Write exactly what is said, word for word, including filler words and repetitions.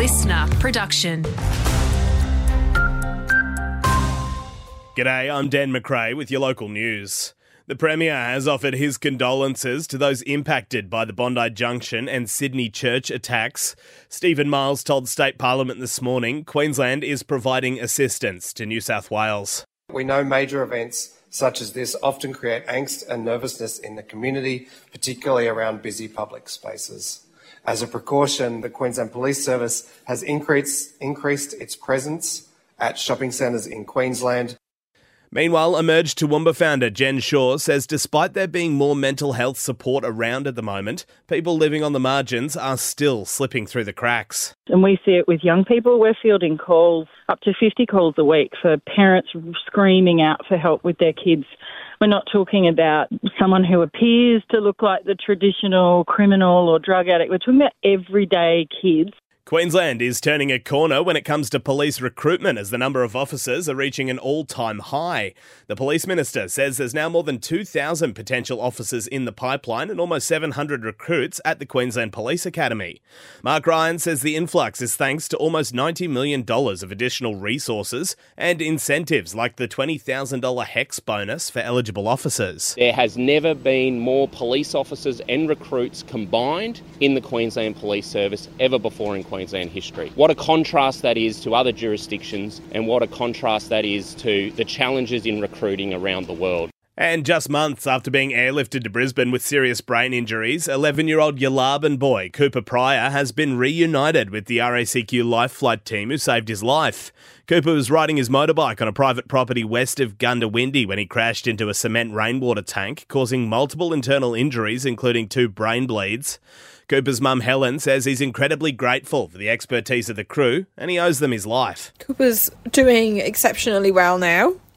listener production. G'day, I'm Dan McRae with your local news. The Premier has offered his condolences to those impacted by the Bondi Junction and Sydney Church attacks. Stephen Miles told State Parliament this morning Queensland is providing assistance to New South Wales. We know major events such as this often create angst and nervousness in the community, particularly around busy public spaces. As a precaution, the Queensland Police Service has increased, increased its presence at shopping centres in Queensland. Meanwhile, Emerge Toowoomba founder Jen Shaw says despite there being more mental health support around at the moment, people living on the margins are still slipping through the cracks. And we see it with young people. We're fielding calls, up to fifty calls a week, for parents screaming out for help with their kids. We're not talking about someone who appears to look like the traditional criminal or drug addict. We're talking about everyday kids. Queensland is turning a corner when it comes to police recruitment as the number of officers are reaching an all-time high. The Police Minister says there's now more than two thousand potential officers in the pipeline and almost seven hundred recruits at the Queensland Police Academy. Mark Ryan says the influx is thanks to almost ninety million dollars of additional resources and incentives like the twenty thousand dollars HEX bonus for eligible officers. There has never been more police officers and recruits combined in the Queensland Police Service ever before in Queensland history. What a contrast that is to other jurisdictions, and what a contrast that is to the challenges in recruiting around the world. And just months after being airlifted to Brisbane with serious brain injuries, eleven-year-old Yalarbin boy Cooper Pryor has been reunited with the R A C Q Life Flight team who saved his life. Cooper was riding his motorbike on a private property west of Goondiwindi when he crashed into a cement rainwater tank, causing multiple internal injuries, including two brain bleeds. Cooper's mum Helen says he's incredibly grateful for the expertise of the crew and he owes them his life. Cooper's doing exceptionally well now.